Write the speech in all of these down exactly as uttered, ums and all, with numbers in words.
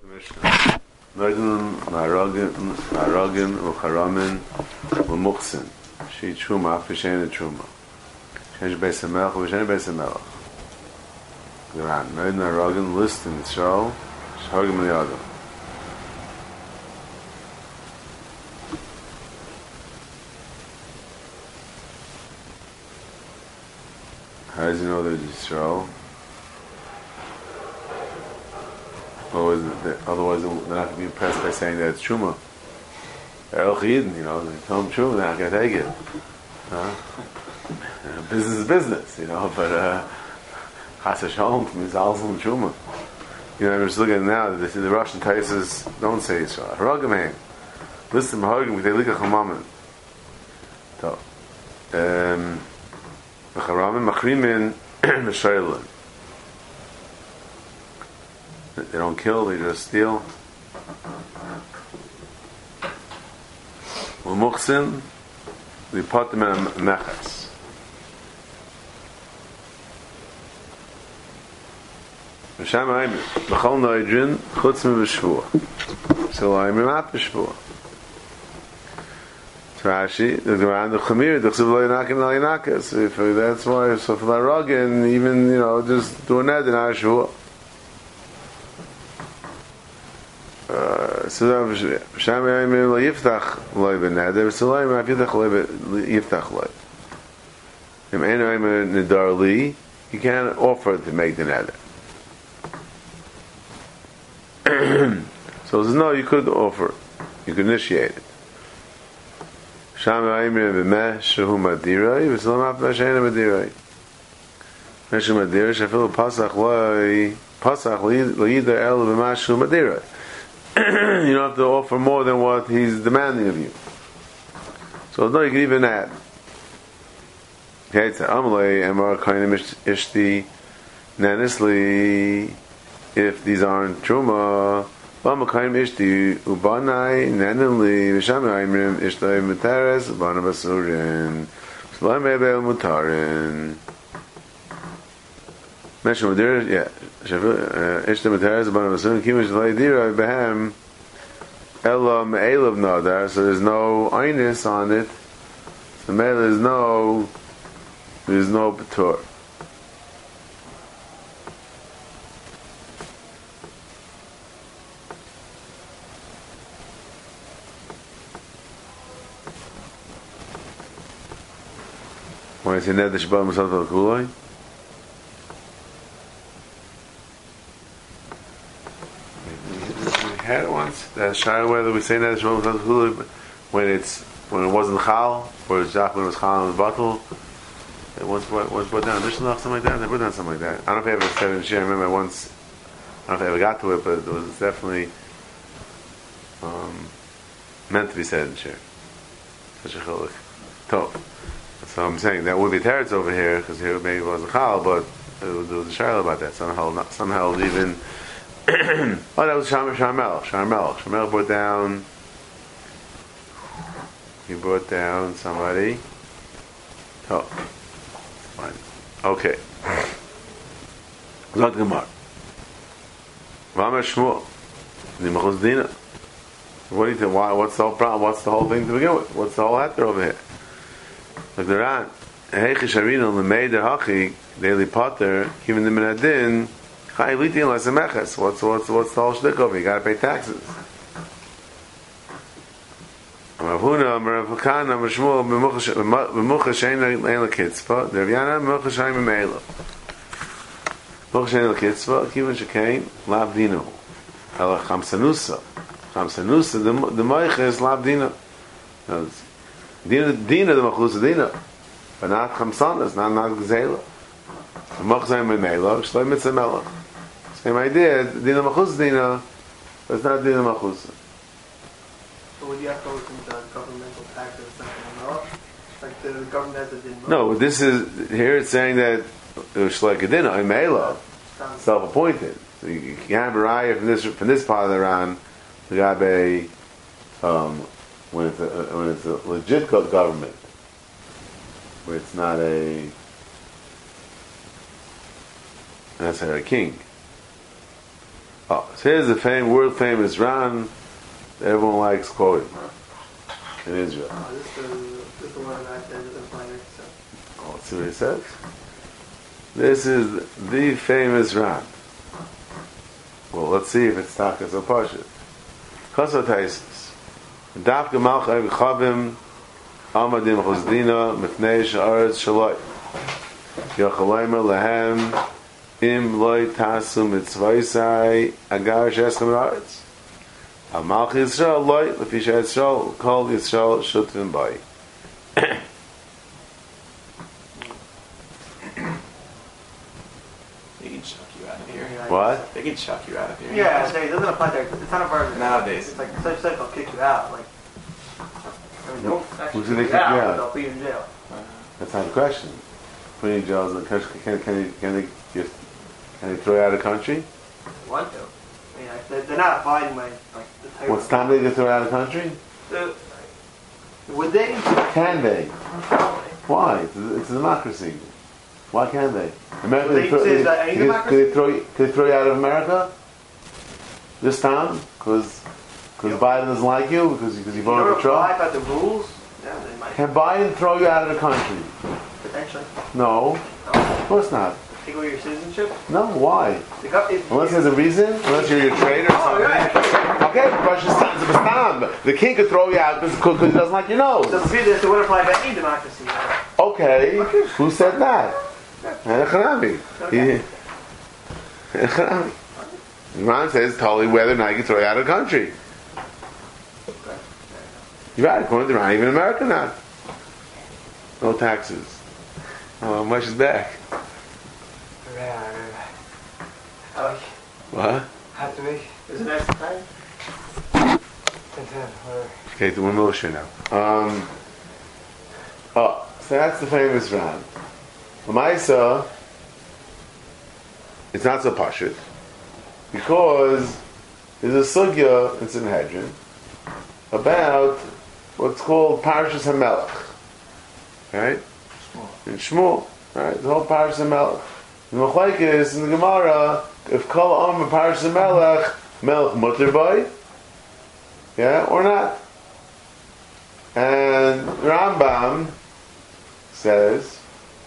Mishnah. Noidin, Maragin, Maragin, Ucharamin, Umuchsin. She Truma, Fishen Truma. Change Beis Hamelach, Fishen Beis Hamelach. Quran. Noidin, Maragin, list in Yisrael, Shhargim Liyadam. How does he know there's Yisrael? Otherwise, otherwise they're not going to be impressed by saying that it's Truma. They're El Chiyidin, you know, they tell them Truma, they're not going to take it. Huh? Business is business, you know, but uh, Chas HaShalom means Alzal and Truma. You know, I'm just looking at it now, the, the Russian Taisus don't say Yisrael. Haragim Haim. Listen, Haragim, they look at Chamamin. So, um, the Charamin, Machrimin, the Shailin. They don't kill, they just steal. L'muchsin, they put them in a mechas. V'shem ha'imim, b'chol noidrin, chutz me v'shvua. So ha'imim ap v'shvua. So Rashi, the Gemara, the Chamir, the Chsiv lo yinakin al yinakas. If that's why, so for the Rogin, even, you know, just do a ned in our shvua. So Sham Yamim lo yiftach loy b'neder, so loy ma yiftach loy yiftach loy. Im ein yamim nedar li, you can't offer to make the neder. So no, you could offer, you could initiate it. Sham Yamim b'meh shehu madirai, v'salam af b'sheina madirai. Meshu madirai shafilu pasach loy pasach lo yidar el b'meh shehu madirai. You don't have to offer more than what he's demanding of you. So no, you can even add. Okay, it's Amalei Emar Kainim Ishti Nanisli. If these aren't Truma, Bama Kainim Ishti Ubanai Nanili Vishamayimrim Ishtay Mutares Ubana Basurin Slamebel Mutarin. Mention Madir, yeah. Ishtay Mutares Ubana Basurin Kimish Laidira Behem Ella Me'elav Nadar, so there's no Einis on it. So Me'el is no, there's no Patur. When I say Ned the Shabbat Masat al Kulai, we had it once. That Shire whether we say Ned the Shabbat Masat al Kulai when it's when it wasn't Chal, or exactly when it was Chal and Batal. It was what was brought down Mishnah, something like that. They brought down something like that. I don't know if I ever said it in Shire. I remember once. I don't know if I ever got to it, but it was definitely um, meant to be said in Shire. Such a chiluk. Top. So I'm saying that would be teretz over here because here maybe it wasn't Chal, but there was a shayla about that. Somehow, not, somehow even. Oh, that was Sharmel. Sharmel. Sharmel. Sharmel brought down. He brought down somebody. Oh, fine. Okay. Zot Gemar. V'amar Shmuel. Nimachos Dina. What do you think? Why? What's the whole problem? What's the whole thing to begin with? What's the whole heter over here? Look, the Ran. Heiche Sharino l'meider hachi daily potter even the menadin chai liti unless a meches. What's what's what's the whole shtick over? You got to pay taxes. Rav Huna, Rav Hakana, Rav Shmuel, b'mucha shein ein l'kitzpa. The Rav Yana b'mucha shein b'meila. B'mucha shein l'kitzpa. Kivan shekain lav dino. Ela chamsanusa. Chamsanusa. The moich is lav dino. Dina, Dina, the Machlusa Dina, but not Chamsanas, not not Gzela. Machzayim Mela, Shloim Mitzvah Melech. Same idea. Dina Machlusa Dina, but it's not Dina Machlusa. So would you have to look into governmental taxes like the government that didn't? No, this is here. It's saying that Shloim Dina Mela, self-appointed. So you, you can't have a raya from this from this part of the Ran. The Gabe. Um, When it's, a, when it's a legit government, where it's not a, that's a king. Oh, so here's the fame, world famous Ran that everyone likes quoting in Israel. Oh, this is this is the one that says it's minor. So. Oh, let's see what he says. This is the famous Ran. Well, let's see if it's Takas or Pashit. Chasotaisis. Daf Gemalch Ev Chavim Amadim Chozdina Mifnei Sha'aretz Shaloi Yochalaymer Lehem Im Loi Tasu Mitzvaisai Agar Sheschem Ra'aretz Amalch Yisrael Loi Lefi She'Yisrael Kol Yisrael Shutvim Bai. They can chuck you out of here. What? They can chuck you out of here. Yeah, it doesn't apply there. It's not a part of it. Nowadays. It's like such such they'll kick you out. Like, I mean, they won't actually Who's gonna kick kick you you out, out? but they'll put you in jail. That's not the question. Putting in jails in the country, can, can, they, can, they, get, can they throw you out of the country? They want to. I mean, like, they're, they're not abiding by like the type. What's time they get thrown out of the country? The, would they? Can they? Why? It's a, it's a democracy. Why can't they? America, Well, they throw, say they, is that any could, democracy? could they throw you, could they throw you out of America? This time? Because Yep. Biden doesn't like you? Because because you You voted never for Trump? apply by the rules. Yeah, they might Can Biden throw you out of the country? potentially. No, No. of course not. Take away your citizenship. No, why? The gov- if- Unless there's a reason, unless you're a traitor or Oh, something. yeah. Okay, but Russia's stands a bastam. The king could throw you out because he doesn't like your nose. So this it would apply to any democracy. Okay, who said that? Hanachanavi. Okay. Hanachanavi. Iran says totally whether or not you can throw you out of the country. You're right, according to Iran, even America not. No taxes. Oh, how much is back? I like. What? Have to make. Is it next time? Okay, the one military now. Um, oh, so that's the famous Ran. Lamaisa, it's not so pashut because there's a sugya in Sanhedrin about what's called Parashas HaMelech, right? In Shmuel, right? The whole Parashas HaMelech. The Machlaik is in the Gemara, if Kol Am Parashas HaMelech, Melech Mutter Boy, yeah, or not. And Rambam says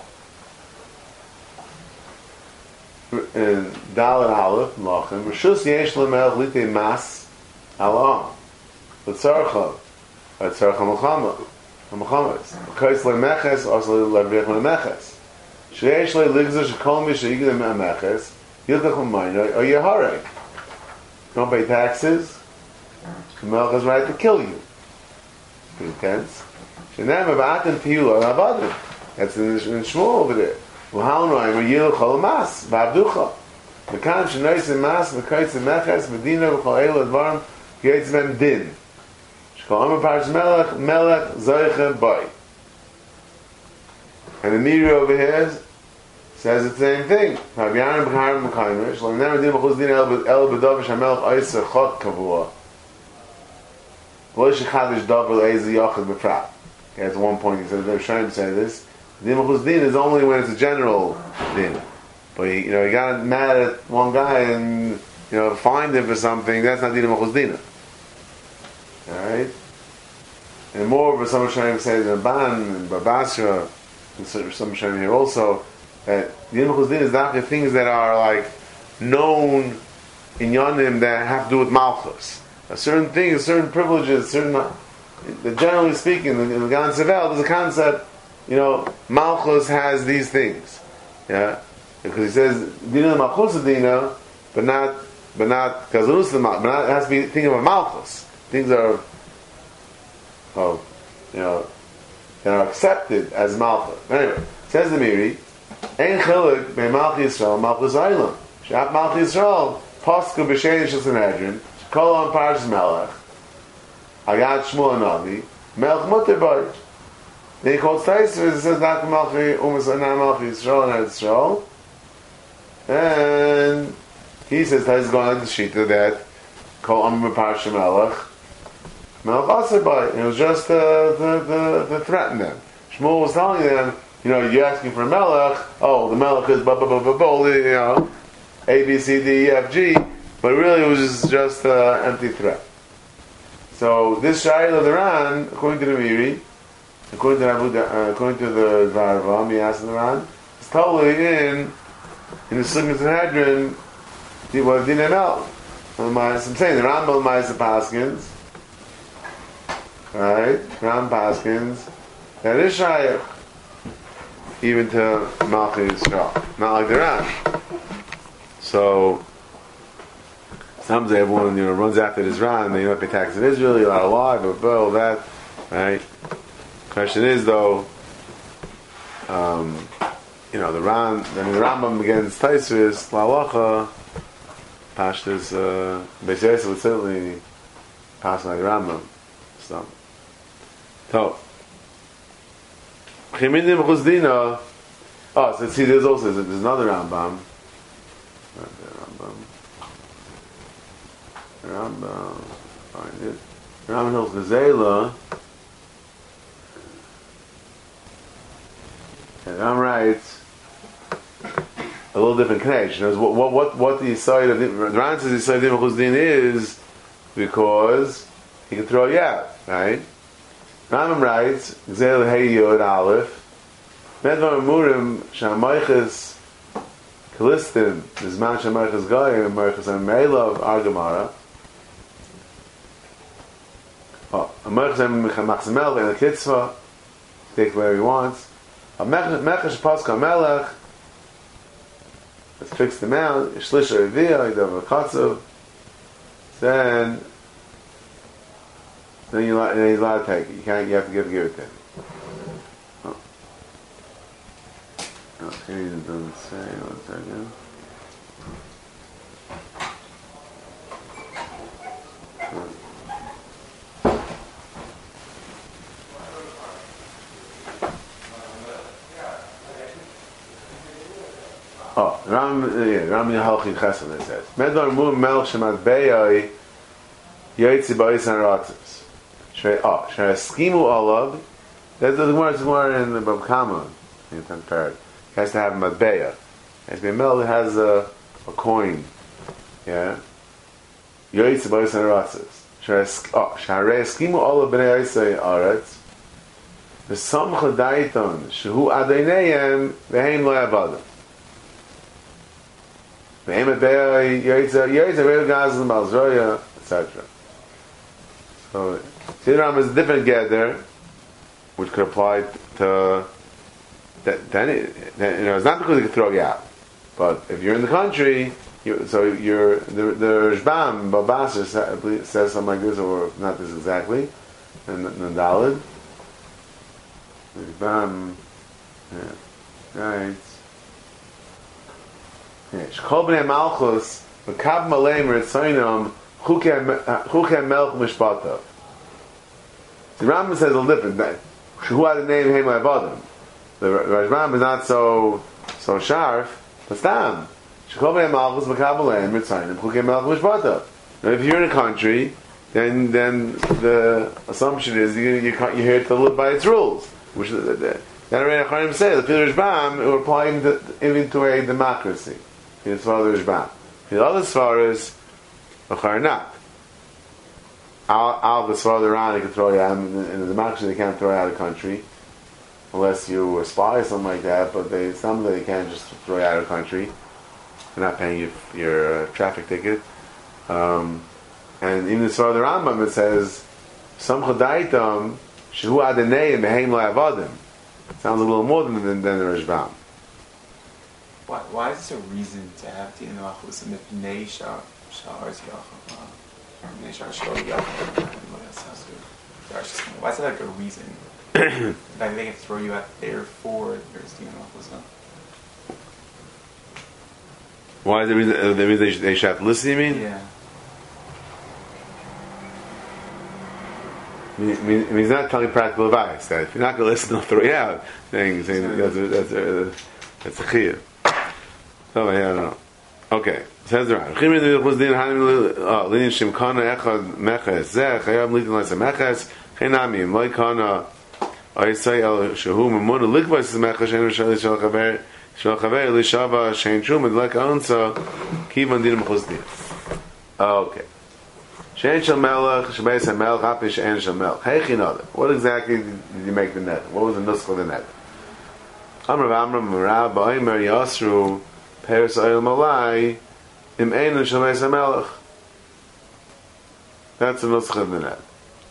in Dalet Aleph Lachem, Rishus Yesh Lemelech Litei Mas Alam L'Tzarcha L'Tzarcha Melchama Melchamas Kais Lemeches Also Levrich Lemeches Sheyesh Le Ligzer Shekol Mi Sheigid Lemeches Yilkach L'Mayna or Yeharei. Don't pay taxes. The Melech has right to kill you. Pretty tense. Shenem Abatim Piyula Avadim. That's in, in Shmuel over there. Uhalnoim or Yil Cholamas Vavducha. Mekan Shenois Mas Mekayis Meches Medina V'Chol Advarim Gates Men Din. Shkol Amar Parsh Melech Melech Zoiche Boy. And the Miri over here says the same thing. Rabbi B'Charim B'Chaimer Shalom Nemer Din B'Chuz Din El B'Dovish HaMelech Oyser Chot Kavua. Lo Shechadish Dovel Eizi Yochad B'Frat. Okay, at one point he says, they're trying to say this. Din B'Chuz Din is only when it's a general din. But he, you know, he got mad at one guy and, you know, fined him for something, that's not Din B'Chuz Din. Alright? And moreover, some Rishonim say in Ban and Babasra, and some Rishonim here also, that Din B'Chuz Din is not the things that are like known in Yonim that have to do with Malchus. A certain things, certain privileges, certain, that generally speaking, in the Gan Sevel, there's a concept, you know, Malchus has these things. Yeah? Because he says, Dina Malchus Dina, but not, but not, Kazanus the Malchus, but not, it has to be thinking of Malchus. Things are, oh, you know, that are accepted as Malchus. Anyway, says the Miri, Ein Chilik, Be Malchi Yisrael, Malchus Eilam. Shaf Malchi Yisrael, Posku B'Sheni Shilsanedrin, Kol on Parshas Melech, Agad Shmuel Navi, Melech Mutter Boy. Then he quotes Taisvis, it says, Dak Malchi, Umas Anam Malchi Yisrael, and Yisrael. And he says, Taisvis going like the Shita that, Kol on Parshas Melech, Melech Aser Boy. And it was just uh, to, to, to threaten them. Shmuel was telling them, you know, you're asking for a Melech, oh, the Melech is, blah, blah, blah, blah, blah, you know, A, B, C, D, E, F, G. but really it was just, just uh, empty threat. So this Shayla the Ran, according to the Miri, according to Abu, uh, according to the Varva, Miyas and the Ran, it's totally in in the Sukkot Sanhedrin. The what did they know? I'm saying the Rambam Ma'aseh Paskins, right? Ram Paskins, that is Shayach even to Malchus Yisrael, not like the Ran. So sometimes everyone, you know, runs after this Ran, they don't pay tax in Israel, you're not alive, but all that, right? Question is though, um, you know, the Ran, I mean, the Rambam against Taisvis, La'alacha, Pashtas, uh, Beis Yosef would certainly pass like the Rambam. So, so, Chimidim Chuzdina, oh, so see, there's also, there's another Rambam. Rambam. Rambam. Find it. Rambam Hills Gezela. And I'm right. A little different connection. What what what what the side of the Ran says the side of Chuzdin is because he can throw you out, right? Rambam writes Gezela Hey Yod Aleph. Medvar Murim Shamayches Kalistim, Zman Shamayches Goyim, Marches Ameila of Argamara. Oh, Marches Machzemel and the Kitzvah, take where he wants. A Mechash Paska Melech, let's fix them out. Shlisha Revia, Yidav Katzov. Then, then you're allowed, then you're allowed to take it. You can't. You have to give give it to him. Oh. Okay, it doesn't say. One second. Oh, Ram, yeah, Ram Yehalchin Chesed, it says. Medvar Mum Melch Shemat Beyai Yaitzi Ba'is and Ratzis. Shrei, oh, Shrei Skimu Olav. That's the word, it's more in the Bab Kama, in the Parrot. It has to have a Matbeya. It has to be a Mel that has a, a coin. Yeah? Yaitzi Ba'is and Ratzis. Shrei, oh, Shrei Skimu Olav B'nei Yisai Aretz. V'samcha Daiton, Shehu Adonayim, V'heim Lo Yavadim. et cetera. So, Sidram is a different gather, which could apply to that. Then, it, then you know, it's not because it could throw you out, but if you're in the country, you, so you're the the Rishbam Babasar says something like this, or not this exactly, and the Dalid. Rishbam, yeah, right. Shkol b'nei Malchus v'kab malei meritzoinam chukei melch mishpatav. The Rambam says a little different. Who had the name Heim La'avadim? The Rambam is not so so sharp, but stam. Shkol b'nei Malchus v'kab malei meritzoinam chukei melch mishpatav. Now, if you're in a country, then then the assumption is you you you're here to live by its rules, which the the Then Acharim say the Pirush Bam are applying the, even to a democracy. In the Svar Pirush Bam. The other Svar is Achar not. Al Al the Svar Iran they can throw you out in the, in the democracy they can't throw you out of the country unless you a spy or something like that. But they some they can't just throw you out of the country. They're not paying you your uh, traffic ticket. Um, and even the Svar Rambam it says Some Chodaitam Shehu Adonayim Beheim La'avadim. Sounds a little more than, than, than the Rishbam. Why, why is there a reason to have the Inachus and the Pnei Shah Shah Yacham? Or Pnei Shah Shah Yacham? Why is that like a reason? Like they can throw you out there for there's the Inachus? Why is the reason, uh, the reason they, should, they should have to listen, you mean? Yeah. I mean, I mean, he's not telling practical advice that if you're not going to listen, they'll throw you out. Saying, saying that's a, that's a, that's a chiyuv. So, yeah, I don't know. Okay. Says the Ran. Chimri the Chuzdin Hanim Linin Shimkana Echad Meches Zeh Chayam Litin Lasa Meches Chenami Moy Kana Oisay El Shehu Mamuna Likvas Meches Shein Rishali Shal Chaver Shal Chaver Lishava Shein Shum Edlek Ansa Kivan Dinam Chuzdin. Okay. Shein shel melech, shebeis ha-melech, hapi she'en shel melech. Heichi neder. What exactly did you make the net? What was the nusach of the net? Amr v'amr m'rav ba'omer yasru peres oil malai im einu shebeis ha-melech. That's the nusach of the net.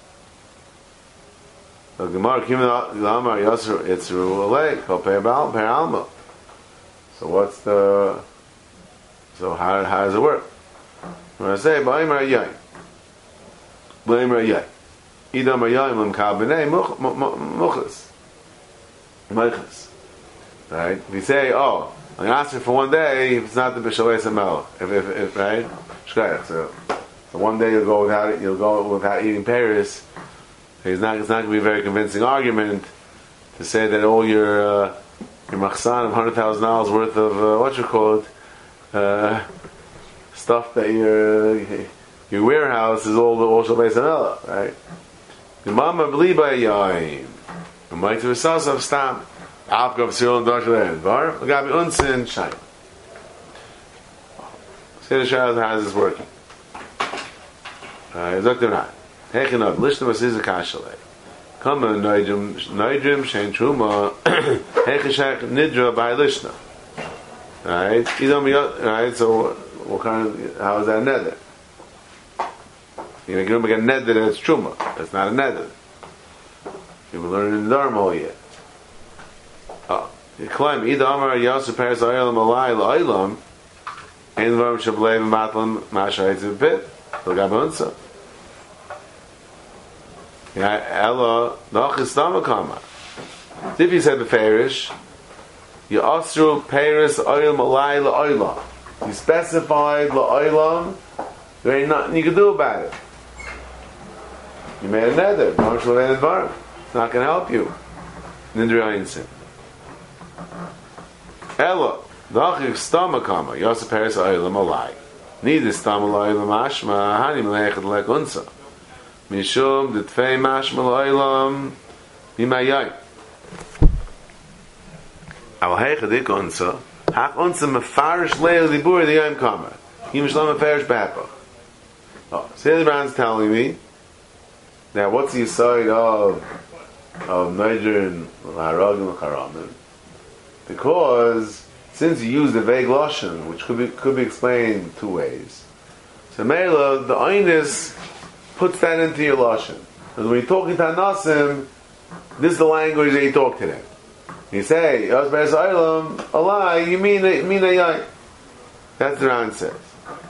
The Gemara kim l'amar yasru itzru alei kol per ba'al per alma. So what's the... So how, how does it work? When I say ba'omer yayin. Ba'omer yayin. Idam yayin l'm kal b'nei muchas. Muchas. Right? If you say, oh, I'm going to ask you for one day, if it's not the B'Shalei Samel. If, if, if, right? Shkayach. So, so one day you'll go without it, you'll go without eating Paris. It's not, it's not going to be a very convincing argument to say that all your, uh, your machsan of one hundred thousand dollars worth of, uh, what you call it, uh, stuff that your, your warehouse is all the all Shalei Samel, right? The mama b'liba yayin. The might to resas of stam. Afgav Cyril and Dashler Var, Gabi Unsin Shain. Say the Shah how is this working? Uh, Doctor Rat. Taking up, Lishna Masiza Kashalei. Come on, Noidrim, Noidrim, Shain Truma, Hekashak Nidra by Lishna. Right? Right, so what kind of, how is that nether? You're going to make a nether that's Truma. That's not a nether. You've been learning in the Dharma all year. Oh, you climb either Amar Yasser Paris Oilam Alai Lailam and the Varm Shablev Matlam Mashai to Pit. Lagabunsa. Yeah, Ella Nachistama. If you said the Farish, you Asru Paris Oilam Alai Lailam. You specified Lailam, there ain't nothing you can do about it. You made a nether. Varm Shablev Varm. It's not going to help you. Nindri Einstein. Ella, dachik stama kama, yosef peres ha'olam alai. Neither stama l'olam mashma, hani melechet lek unsa. Mishum d'tfei mashma l'olam mimayay. Al heicha dik unsa, hach unsa mefarish leil dibur the yom kama. Yim shlom mefarish b'hapach. Oh, Sally Brown's telling me that what's the side of of Niger and Harag and Haramim? Because since you use the vague lashon, which could be could be explained two ways, so Mela the Einus puts that into your lashon. Because when you're talking to Anasim, this is the language that you talk to them. You say Yosberes Olam Allah, you mean you mean a yai. That's the Ran says.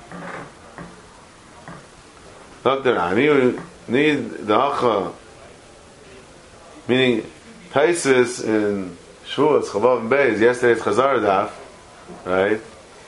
Doctor Ran, you need the hacha, meaning Taisus in Shavuos, Chavav and Beis, yesterday's Chazar Daf, right?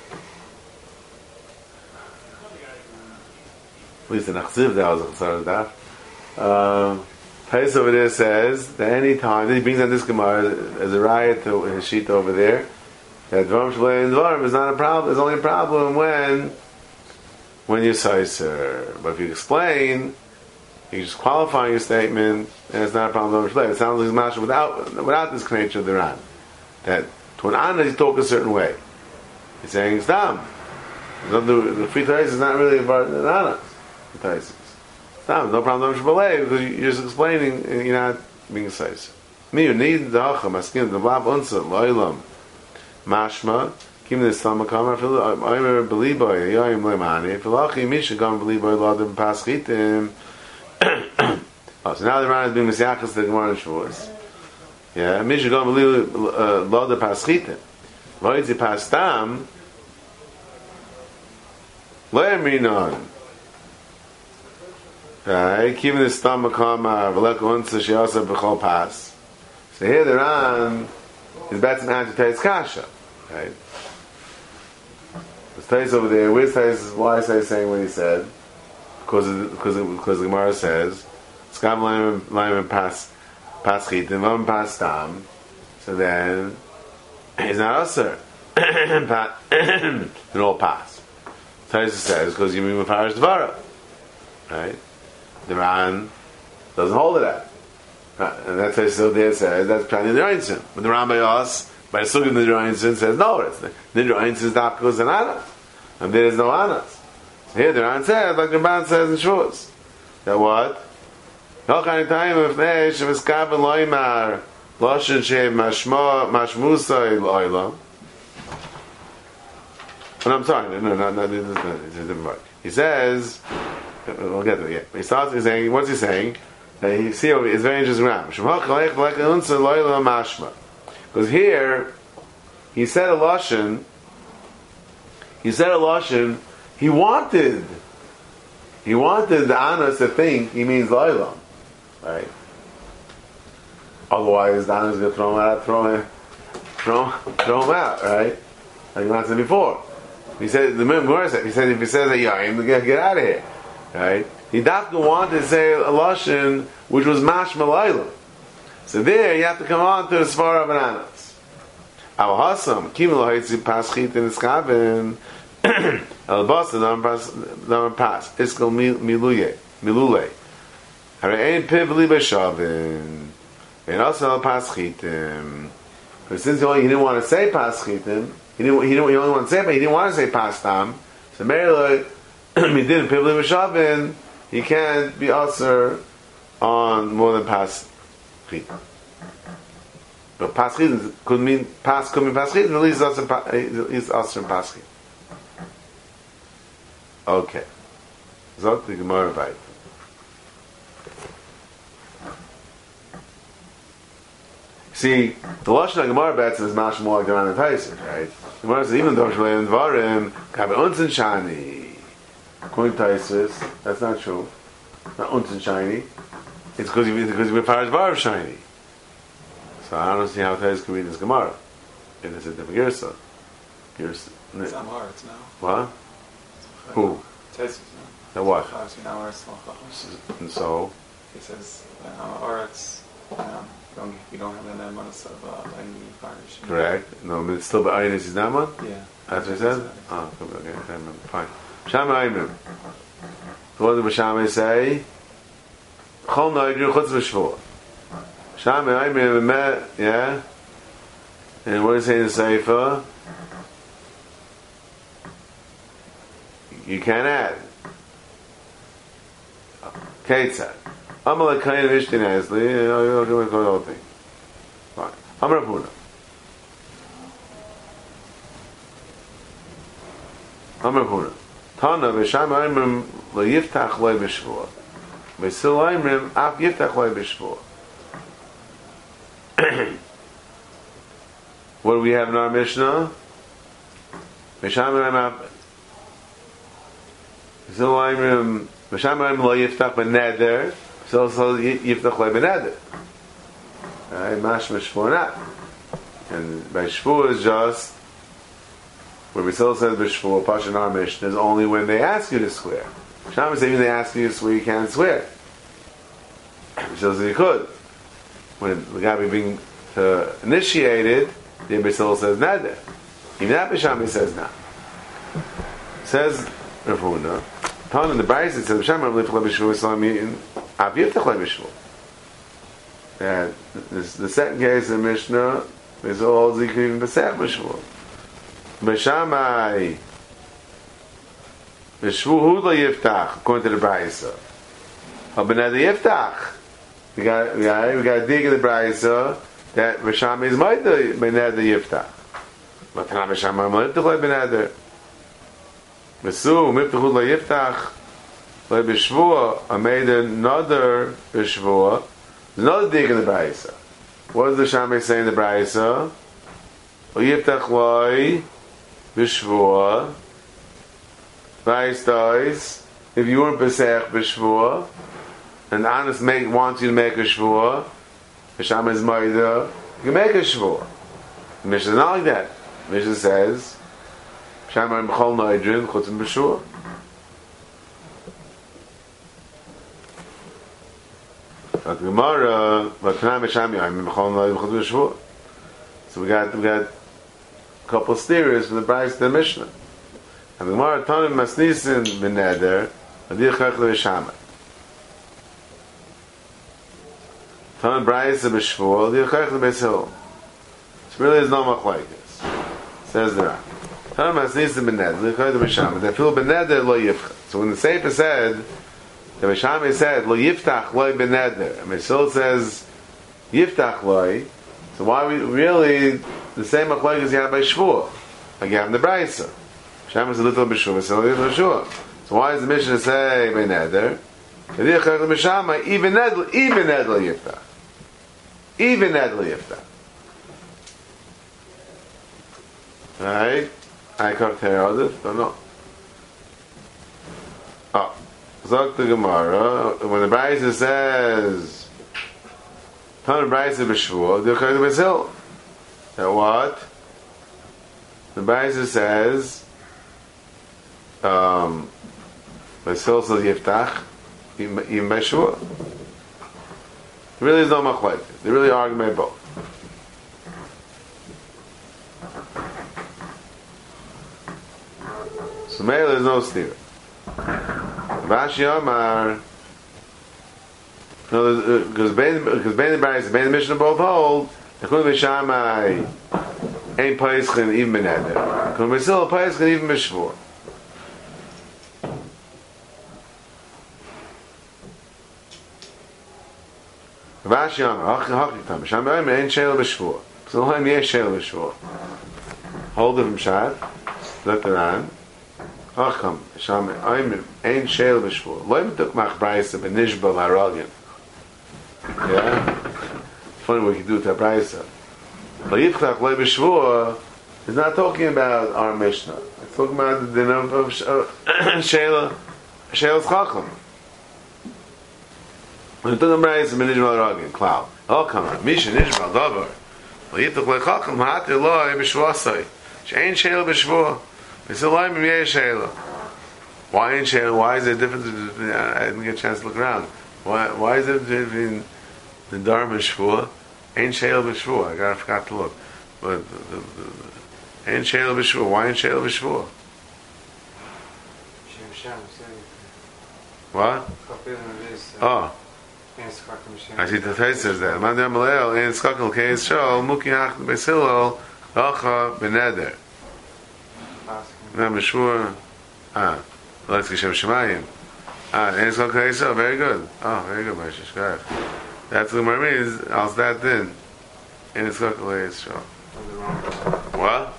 At least in Achziv that was a Chazar Daf. Um, Tais over there says that any time, then he brings on this Gemara as a riot to his sheet over there, that Dvarim Shalei and Dvarim is not a problem, it's only a problem when when you're Saiser. But if you explain, you just qualify your statement, and it's not a problem. It sounds like he's mashal without without this nature of the Ran. That to an Anna you talk a certain way. He's saying it's dumb. The, the free Tais is not really about an Anna. Tais. Dumb. No problem. Because you're just explaining, and you're not being a Sais. Me, you need the Hacha, Maskin, the Blab Unsa, Loilam, Mashma, Kim the Stomach, Kamar, I remember Beliboy, Yoim Lemani, Philachi, Misha, Gam Beliboy, Ladim, Paschitim. Oh, so now the Ran is being Mesiachas the Gemara in Shavuos. Yeah, Misha Gam Beliboy, Ladim, Paschitim. Loidzi Pastam, Loyaminon. Right, keeping the stomach Kamar, Velek Unsa, Shiasa, Bechol Pas. So here the Ran is better than Antitais Kasha. Right? There's Tais over there. Where's Tais? Why is Tais saying what he said? Because of, because of, because the Gemara says Skam Laim and Pas Paschit and Vam Pas Tam. So then he's not usher. In all pass. Tais says because you mean Mefarish Dvara. Right? The Ran doesn't hold it at. And that's why still there says that's Pshani the Einstein. But the Rambam Yos, by Sugin the Einstein says no, it's the Nidra Einstein is not because of Anas. And there is no Anas. Here the Ran says, like the Ramban says in Shavuos, that what? Yochani time of Nesh of Eskav and Loimar Loshen Shev Mashma Mashmusai Loilam. And I'm sorry, no, no, no, no, this is not, it's a different part. He says, we'll get to it, yeah. He starts by saying, what's he saying? Uh, he see, it's very interesting. Because here, he said a Loshen, he said a Loshen, he wanted, he wanted the Anas to think he means Loilam. Right? Otherwise, the Anas is going to throw him out, throw him, throw, throw him out, right? Like you said before. He said, the Gemara said, he said, if he says that, yeah, I'm going to get out of here. Right? He dafka wanted to say a Lashon, which was Mashma Loilam. So there, you have to come on to the Sfar of Anas. Al Hassam, Kim Lohaitzi Paschit in Iskaven, El Basa, Damar Pas, Iskal Miluye, Milule. Hare Ein Piv Li Beshavin, and also El Paschitim. But since he didn't want to say Paschitim, he didn't, he didn't, he only wanted to say it, but he didn't want to say Pastam, so Merila, he didn't Piv Li Beshavin, he can't be usher on more than Paschit. But Paschit could mean Pas could mean Paschit, and at least he's usher in Paschit. Okay. Zot the Gemara Vayit. See, the Lashon Gemara Betzim is much more like the Ran Tyson, right? The Gemara says even though Shleim Dvarim Kabe Unzen Shani, according to Taisus, that's not true. Not Unzen Shiny. It's because you because you Parish Dvarim Shiny. So I don't see how Taisus can read this Gemara. It is a different Gersa. Gersa. It's Amaretz now. What? Who? Taisus The what? And so he says Amaretz. Um, Don't, we don't have the nemanos of uh, any parish. Correct. No, but it's still by Ayin is Naman? Yeah. That's what he said? Oh, okay, I remember. Fine. Shammai Aimim. What did Shammai say? Chol Noidru Chutz V'Shvua. Shammai Aimim met, yeah? And what does he say in the Sefer? You can't add. Ketzad. I'm a kind of Ishtin Asli, I'll go with the whole thing. Fine. I'm Rapuna. I'm Rapuna. Tana, Vesham Aimrim, Lo Yiftach Loi B'Shvua. Vesil Aimrim, Af Yiftach Loi B'Shvua. What do we have in our Mishnah? Vesham Aimrim, Vesil Aimrim, Vesham Aimrim, Lo Yiftach B'Neder. So, so Yiftach Loi B'Neder. Right? Mashma Shvua not. And by Shvua is just where B'Sil says B'Shvua, Pasha Nar Mishnah is only when they ask you to swear. Shama says even they ask you to swear, you can't swear. B'Sil says you could. When the guy being uh, initiated, then B'Sil says Neder. Even that B'Shami says not. Says Rav Huna, Tan in the Brayz it says B'Shami Rav Lifla B'Shvua Salam Av Yiftach Loi B'Shvua. And this, the second case in Mishnah is all Zikrim B'Sech B'Shvua. B'Shamai B'Shvu Hu Lo Yiftach, according to the Brayza. B'Neder Yiftach. We got, we got, we got to dig in the Brayza that B'Shamai is Maida B'Neder Yiftach. But Tanah B'Shamai Maida Yiftach Loi B'Neder. B'Su Miftach Hu Lo Yiftach Loi B'Shvua, I made another B'Shvua. There's another dig in the Brayza. What does the Shammai say in the Brayza? Lo Yiftach Loi B'Shvua. Brayza, if you weren't Pesach B'Shvua, and the honest make wants you to make a Shvua, the Shammai is Maida, you can make a Shvua. The Mishnah is not like that. The Mishnah says, Shammai B'Chol Noidrin Chutz B'Shvua. But Gemara, but Tanai B'Shamai, I'm B'Chol Noidrin Chutz B'Shvua. So we got we got a couple of theories from the Brayz to the Mishnah. And the Gemara Tanim Masnisin B'Neder, Adir Chach L'B'Shamai. Tanim Brayz B'Shvua, Adir Chach L'B'Shil. So really is no much like this. Says the Ran. Tanim Masnisin B'Neder, Adir Chach L'B'Shamai. They feel B'Neder Lo Yifcha. So when the Sefer said, the Meshami said, Lo yiftach loy beneder, and Mesil says, yiftach loy, so why we really, the same machlokes as you have by Shvuah, like you have in the Brisa. Meshami is a little b'Shvuah, Mesil is a little b'Shvuah. So why does the Mishnah say beneder? Meshami, even neder, even neder lo yiftach. Even neder lo yiftach. Right? I can't tell you this, don't know. Oh, Zok the Gemara, when the Brisa says, Tan Brisa b'Shvuah, the Chayim b'Sil. That what? The Brisa says, um, b'Sil says Yiftach, even b'Shvuah. There really is no machlokes. They really argue by both. So Mele is no steer. Rashi Amar, no, because Ben, because Ben and Brisa, Ben and Mishnah both hold. The Chum Beishamai ain't Paischin even beneder. Chum Beisil Paischin even b'Shvuah. Rashi Amar, Hachitam, Shamayim ain't Sheil b'Shvuah. So Laim yesh Sheil b'Shvuah. Hold it from Shad. Look around. Acham, Sham, I'm ein shel b'Shvuah. Lo yituk mach Brisa b'nishbal haragim. Yeah, funny what you do to a Brisa. Lo yiftach lo b'Shvuah is not talking about our Mishnah. It's talking about the din of shela, shela's chacham. When you talk about Brisa b'nishbal haragim, cloud. Acham, misha nishbal davar. Lo yituk lo chacham ha'ati lo b'Shvuah. She'ein shel b'Shvuah. It's a line of Shayla. Why in Shayla? Why is there a difference? I didn't get a chance to look around. Why? Why is there a difference between the Dharma and Shvuah? Ain't Shayla b'Shvuah. I got forgot to look. But ain't Shayla b'Shvuah. Why ain't Shayla b'Shvuah? What? Oh. I see the face says that. Man der Malel in Skakal Keis Shol Muki Ach Beisilol Acha Beneder. I'm sure. Ah, let's get Shem Shemayim. Ah, and it's called Kaiso. Very good. Oh, very good, Marshish. Good. That's what it means. I'll start then. And it's called Kaiso. What?